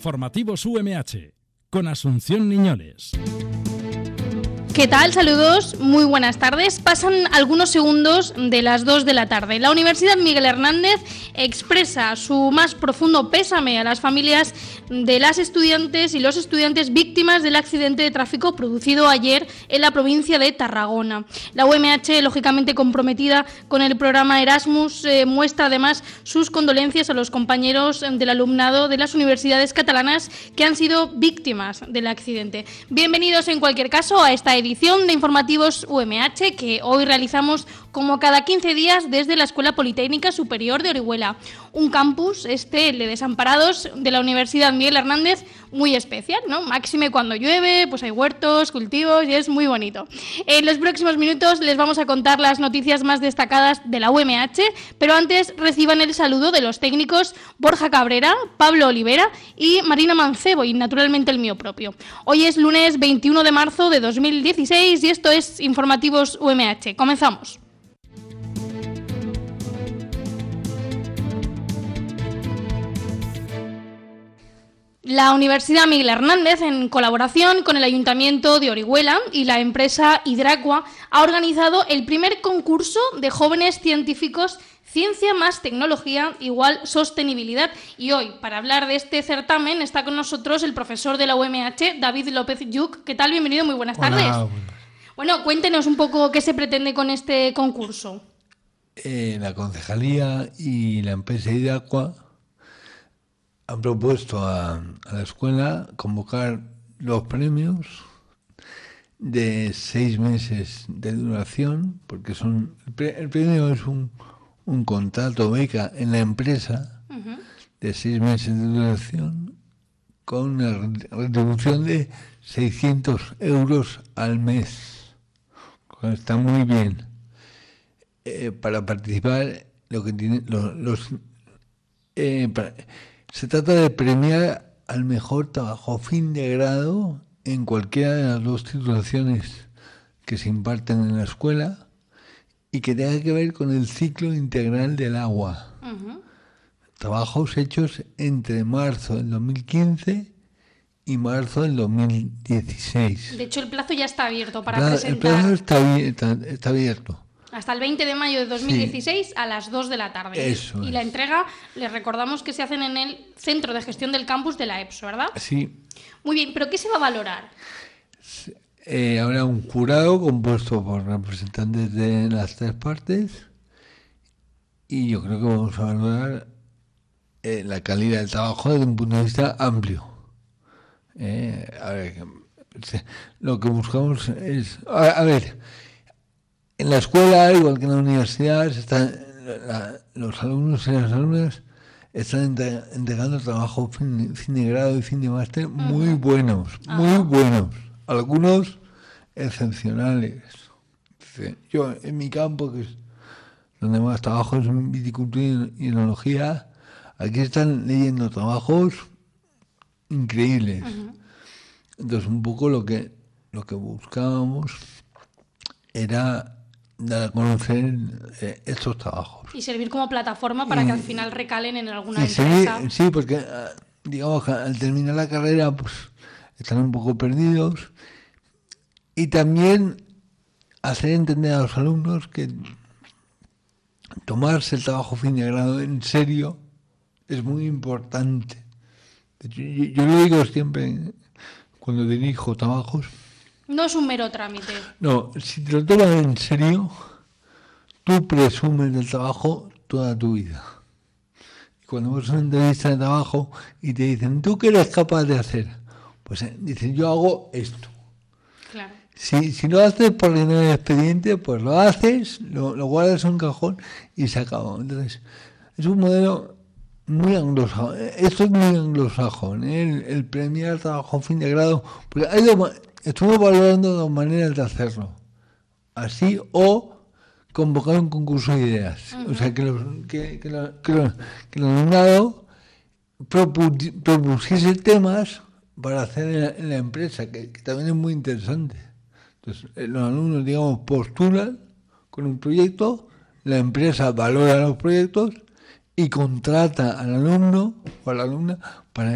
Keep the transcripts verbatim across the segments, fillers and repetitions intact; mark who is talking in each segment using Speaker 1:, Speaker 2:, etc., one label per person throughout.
Speaker 1: Informativos U M H, con Asunción Niñoles.
Speaker 2: ¿Qué tal? Saludos, muy buenas tardes. Pasan algunos segundos de las dos de la tarde. La Universidad Miguel Hernández expresa su más profundo pésame a las familias de las estudiantes y los estudiantes víctimas del accidente de tráfico producido ayer en la provincia de Tarragona. La U M H, lógicamente comprometida con el programa Erasmus, eh, muestra además sus condolencias a los compañeros del alumnado de las universidades catalanas que han sido víctimas del accidente. Bienvenidos en cualquier caso a esta edición de Informativos U M H que hoy realizamos como cada quince días desde la Escuela Politécnica Superior de Orihuela, un campus, este, el de Desamparados de la Universidad Miguel Hernández, muy especial, ¿no? Máxime cuando llueve, pues hay huertos, cultivos y es muy bonito. En los próximos minutos les vamos a contar las noticias más destacadas de la U M H, pero antes reciban el saludo de los técnicos Borja Cabrera, Pablo Olivera y Marina Mancebo, y naturalmente el mío propio. Hoy es lunes veintiuno de marzo de dos mil dieciséis y esto es Informativos U M H. Comenzamos. La Universidad Miguel Hernández, en colaboración con el Ayuntamiento de Orihuela y la empresa Hidracua, ha organizado el primer concurso de jóvenes científicos Ciencia más Tecnología igual Sostenibilidad. Y hoy, para hablar de este certamen, está con nosotros el profesor de la U M H, David López Yuc. ¿Qué tal? Bienvenido, muy buenas tardes.
Speaker 3: Hola,
Speaker 2: bueno, cuéntenos un poco qué se pretende con este concurso.
Speaker 3: Eh, la Concejalía y la empresa Hidracua han propuesto a, a la escuela convocar los premios de seis meses de duración, porque son el, pre, el premio es un, un contrato beca en la empresa uh-huh. de seis meses de duración con una retribución de seiscientos euros al mes. Está muy bien. Eh, para participar, lo que tiene, los, los eh, para, se trata de premiar al mejor trabajo fin de grado en cualquiera de las dos titulaciones que se imparten en la escuela y que tenga que ver con el ciclo integral del agua. Uh-huh. Trabajos hechos entre marzo del dos mil quince y marzo del dos mil dieciséis.
Speaker 2: De hecho, el plazo ya está abierto para
Speaker 3: el plazo,
Speaker 2: presentar.
Speaker 3: El plazo está, está, está abierto.
Speaker 2: Hasta el veinte de mayo de dos mil dieciséis sí. a las dos de la tarde.
Speaker 3: Eso
Speaker 2: y
Speaker 3: es.
Speaker 2: La entrega, les recordamos que se hacen en el Centro de Gestión del Campus de la EPSO, ¿verdad?
Speaker 3: Sí.
Speaker 2: Muy bien, ¿pero qué se va a valorar?
Speaker 3: Eh, habrá un jurado compuesto por representantes de las tres partes y yo creo que vamos a valorar eh, la calidad del trabajo desde un punto de vista amplio. Eh, a ver, lo que buscamos es... A, a ver... En la escuela, igual que en la universidad, se están, la, los alumnos y las alumnas están entregando trabajo fin, fin de grado y fin de máster muy uh-huh. buenos, uh-huh. muy buenos. Algunos excepcionales. Yo, en mi campo, que es donde más trabajo es en viticultura y enología, aquí están leyendo trabajos increíbles. Uh-huh. Entonces, un poco lo que, lo que buscábamos era dar a conocer eh, estos trabajos.
Speaker 2: Y servir como plataforma para y, que al final recalen en alguna empresa.
Speaker 3: Seguir, sí, porque digamos que al terminar la carrera pues están un poco perdidos. Y también hacer entender a los alumnos que tomarse el trabajo fin de grado en serio es muy importante. Yo, yo, yo lo digo siempre cuando dirijo trabajos.
Speaker 2: No es un mero trámite.
Speaker 3: No, si te lo tomas en serio, tú presumes del trabajo toda tu vida. Y cuando vas a una entrevista de trabajo y te dicen, ¿tú qué eres capaz de hacer? Pues eh, dices, yo hago esto.
Speaker 2: Claro.
Speaker 3: Si, si lo haces por llenar el expediente, pues lo haces, lo, lo guardas en un cajón y se acabó. Entonces, es un modelo muy anglosajón. Esto es muy anglosajón, ¿eh? el, el premiar trabajo fin de grado. Porque hay dos... Estuvimos valorando dos maneras de hacerlo. Así o convocar un concurso de ideas. Uh-huh. O sea, que, los, que, que, la, que, los, que el alumnado propu- propusiese temas para hacer en la, en la empresa, que, que también es muy interesante. Entonces, los alumnos, digamos, postulan con un proyecto, la empresa valora los proyectos y contrata al alumno o a la alumna para eso.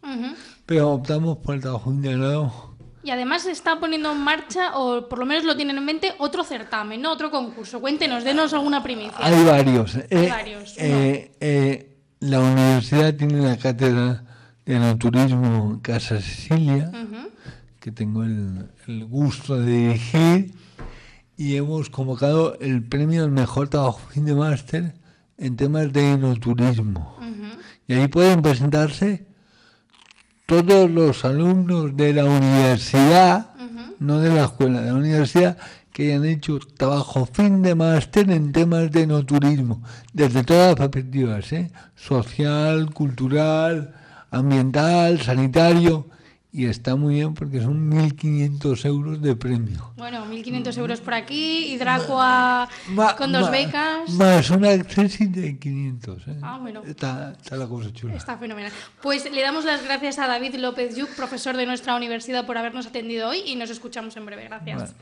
Speaker 2: Uh-huh.
Speaker 3: Pero optamos por el trabajo integrado.
Speaker 2: Y además se está poniendo en marcha, o por lo menos lo tienen en mente, otro certamen, ¿no? Otro concurso. Cuéntenos, denos alguna primicia.
Speaker 3: Hay varios.
Speaker 2: Hay
Speaker 3: eh,
Speaker 2: varios.
Speaker 3: Eh, eh, la universidad tiene una cátedra de enoturismo Casa Cecilia, uh-huh. que tengo el, el gusto de dirigir, y hemos convocado el premio al mejor trabajo fin de máster en temas de enoturismo. Uh-huh. Y ahí pueden presentarse todos los alumnos de la universidad, uh-huh. no de la escuela, de la universidad, que hayan hecho trabajo fin de máster en temas de enoturismo, desde todas las perspectivas, ¿eh? Social, cultural, ambiental, sanitario, y está muy bien porque son mil quinientos euros de premio.
Speaker 2: Bueno, mil quinientos euros por aquí, Hidracua ma, con dos ma, becas.
Speaker 3: Más una accesi de quinientos. ¿eh?
Speaker 2: Ah, bueno.
Speaker 3: Está, está la cosa chula.
Speaker 2: Está fenomenal. Pues le damos las gracias a David López Yuc, profesor de nuestra universidad, por habernos atendido hoy, y nos escuchamos en breve. Gracias. Vale.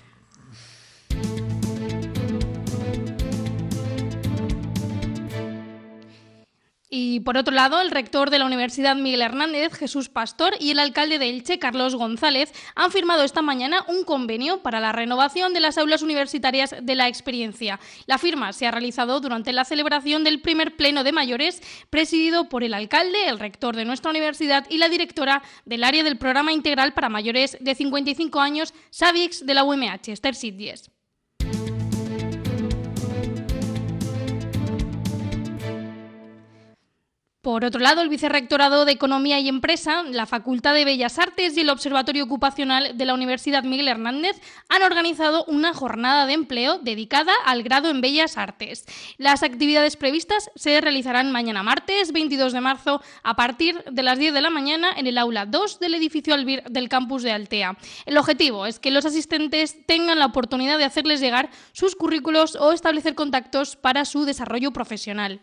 Speaker 2: Y por otro lado, el rector de la Universidad Miguel Hernández, Jesús Pastor, y el alcalde de Elche, Carlos González, han firmado esta mañana un convenio para la renovación de las aulas universitarias de la experiencia. La firma se ha realizado durante la celebración del primer pleno de mayores, presidido por el alcalde, el rector de nuestra universidad y la directora del área del programa integral para mayores de cincuenta y cinco años, Savix, de la U M H, Esther Sitges. Por otro lado, el Vicerrectorado de Economía y Empresa, la Facultad de Bellas Artes y el Observatorio Ocupacional de la Universidad Miguel Hernández han organizado una jornada de empleo dedicada al grado en Bellas Artes. Las actividades previstas se realizarán mañana martes, veintidós de marzo, a partir de las diez de la mañana en el aula dos del edificio Albir del campus de Altea. El objetivo es que los asistentes tengan la oportunidad de hacerles llegar sus currículos o establecer contactos para su desarrollo profesional.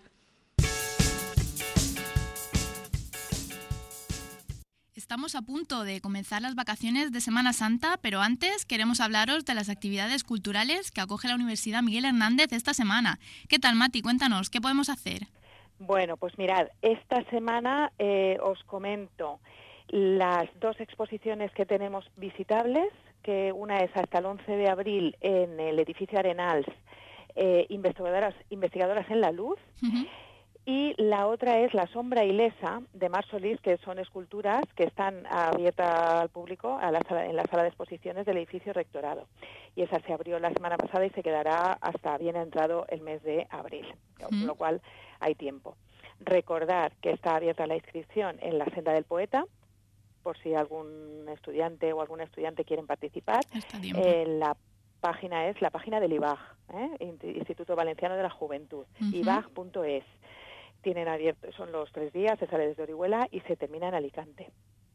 Speaker 4: Estamos a punto de comenzar las vacaciones de Semana Santa, pero antes queremos hablaros de las actividades culturales que acoge la Universidad Miguel Hernández esta semana. ¿Qué tal, Mati? Cuéntanos, ¿qué podemos hacer?
Speaker 5: Bueno, pues mirad, esta semana eh, os comento las dos exposiciones que tenemos visitables, que una es hasta el once de abril en el edificio Arenals, eh, investigadoras, investigadoras en la luz, uh-huh. Y la otra es La sombra ilesa de Mar Solís, que son esculturas que están abiertas al público a la sala, en la sala de exposiciones del edificio rectorado. Y esa se abrió la semana pasada y se quedará hasta bien entrado el mes de abril, con mm. lo cual hay tiempo. Recordar que está abierta la inscripción en la Senda del Poeta, por si algún estudiante o algún estudiante quieren participar. Eh, la página es la página del I B A G, ¿eh? Instituto Valenciano de la Juventud, uh-huh. i b a g punto es. Tienen abierto, son los tres días, se sale desde Orihuela y se termina en Alicante.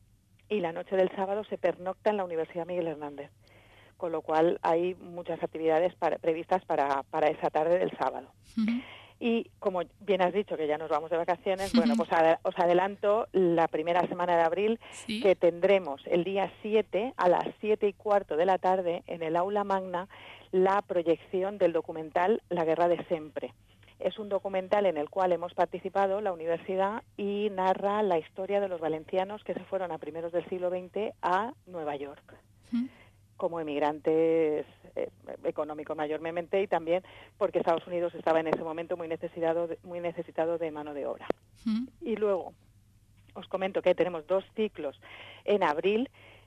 Speaker 5: Y la noche del sábado se pernocta en la Universidad Miguel Hernández, con lo cual hay muchas actividades para, previstas para, para esa tarde del sábado. Uh-huh. Y como bien has dicho que ya nos vamos de vacaciones, uh-huh. bueno, pues ad, os adelanto la primera semana de abril, ¿sí? Que tendremos el día siete a las siete y cuarto de la tarde en el aula magna la proyección del documental La guerra de Sempre. Es un documental en el cual hemos participado la universidad y narra la historia de los valencianos que se fueron a primeros del siglo veinte a Nueva York, ¿Mm? como emigrantes eh, económicos mayormente, y también porque Estados Unidos estaba en ese momento muy necesitado de, muy necesitado de mano de obra. ¿Mm? Y luego os comento que tenemos dos ciclos en abril,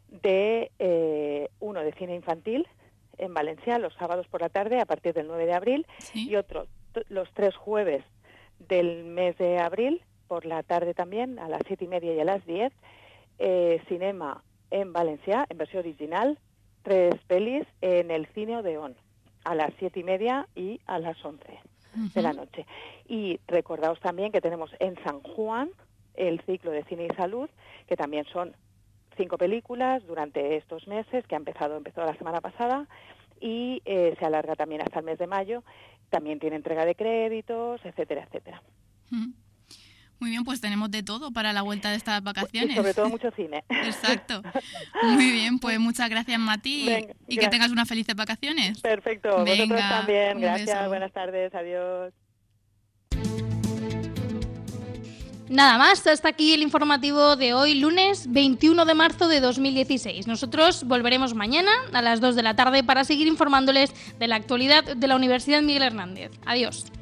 Speaker 5: de eh, uno de cine infantil en Valencia los sábados por la tarde a partir del nueve de abril, ¿sí? Y otro los tres jueves del mes de abril, por la tarde también, a las siete y media y a las diez, eh, cinema en Valencia, en versión original, tres pelis en el Cine Odeón, a las siete y media y a las once uh-huh. de la noche. Y recordaos también que tenemos en San Juan el ciclo de cine y salud, que también son cinco películas durante estos meses, que ha empezado, empezó la semana pasada, y eh, se alarga también hasta el mes de mayo. También tiene entrega de créditos, etcétera, etcétera.
Speaker 4: Muy bien, pues tenemos de todo para la vuelta de estas vacaciones.
Speaker 5: Y sobre todo mucho cine.
Speaker 4: Exacto. Muy bien, pues muchas gracias, Mati, Venga, y gracias. Que tengas unas felices vacaciones.
Speaker 5: Perfecto,
Speaker 4: Venga,
Speaker 5: vosotros también. Gracias,
Speaker 4: beso.
Speaker 5: Buenas tardes, adiós.
Speaker 2: Nada más, hasta aquí el informativo de hoy, lunes veintiuno de marzo de dos mil dieciséis. Nosotros volveremos mañana a las dos de la tarde para seguir informándoles de la actualidad de la Universidad Miguel Hernández. Adiós.